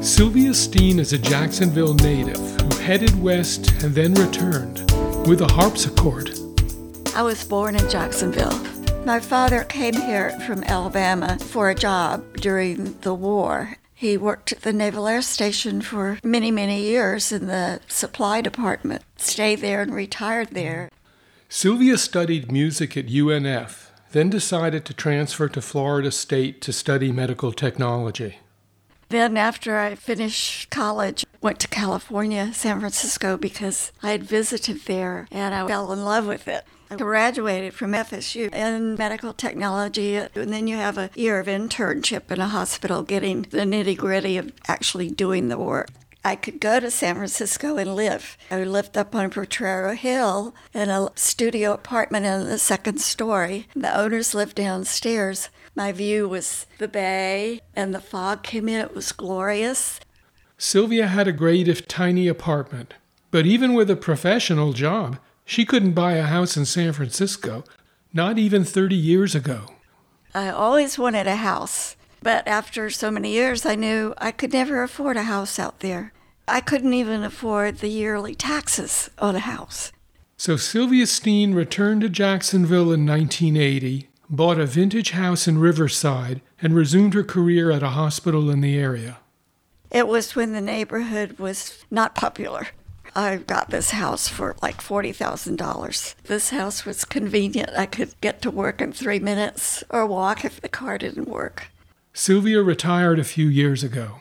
Sylvia Steen is a Jacksonville native who headed west and then returned with a harpsichord. I was born in Jacksonville. My father came here from Alabama for a job during the war. He worked at the Naval Air Station for many, many years in the supply department, stayed there and retired there. Sylvia studied music at UNF, then decided to transfer to Florida State to study medical technology. Then after I finished college, went to California, San Francisco, because I had visited there and I fell in love with it. I graduated from FSU in medical technology, and then you have a year of internship in a hospital getting the nitty-gritty of actually doing the work. I could go to San Francisco and live. I lived up on Potrero Hill in a studio apartment in the second story. The owners lived downstairs. My view was the bay, and the fog came in. It was glorious. Sylvia had a great if tiny apartment, but even with a professional job, she couldn't buy a house in San Francisco, not even 30 years ago. I always wanted a house, but after so many years, I knew I could never afford a house out there. I couldn't even afford the yearly taxes on a house. So Sylvia Steen returned to Jacksonville in 1980, bought a vintage house in Riverside, and resumed her career at a hospital in the area. It was when the neighborhood was not popular. I got this house for like $40,000. This house was convenient. I could get to work in 3 minutes or walk if the car didn't work. Sylvia retired a few years ago.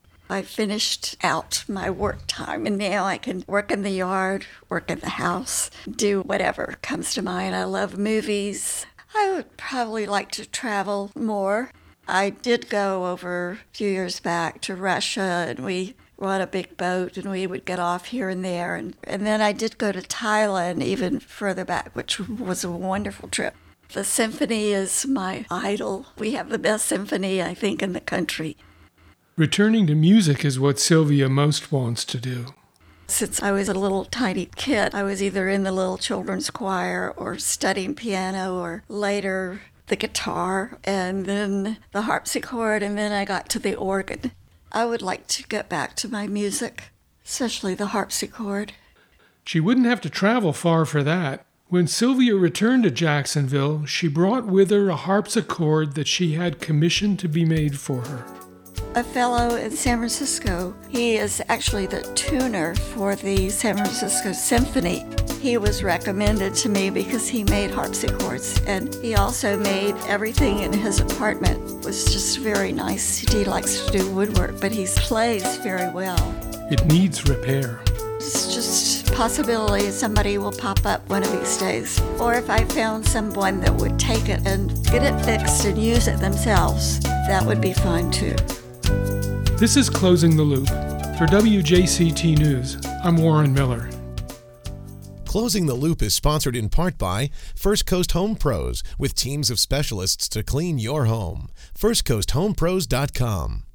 I finished out my work time, and now I can work in the yard, work in the house, do whatever comes to mind. I love movies. I would probably like to travel more. I did go over a few years back to Russia, and we were on a big boat, and we would get off here and there. And then I did go to Thailand even further back, which was a wonderful trip. The symphony is my idol. We have the best symphony, I think, in the country. Returning to music is what Sylvia most wants to do. Since I was a little tiny kid, I was either in the little children's choir or studying piano, or later the guitar, and then the harpsichord, and then I got to the organ. I would like to get back to my music, especially the harpsichord. She wouldn't have to travel far for that. When Sylvia returned to Jacksonville, she brought with her a harpsichord that she had commissioned to be made for her. A fellow in San Francisco, he is actually the tuner for the San Francisco Symphony. He was recommended to me because he made harpsichords, and he also made everything in his apartment. It was just very nice. He likes to do woodwork, but he plays very well. It needs repair. It's just a possibility somebody will pop up one of these days. Or if I found someone that would take it and get it fixed and use it themselves, that would be fine too. This is Closing the Loop. For WJCT News, I'm Warren Miller. Closing the Loop is sponsored in part by First Coast Home Pros, with teams of specialists to clean your home. FirstCoastHomePros.com.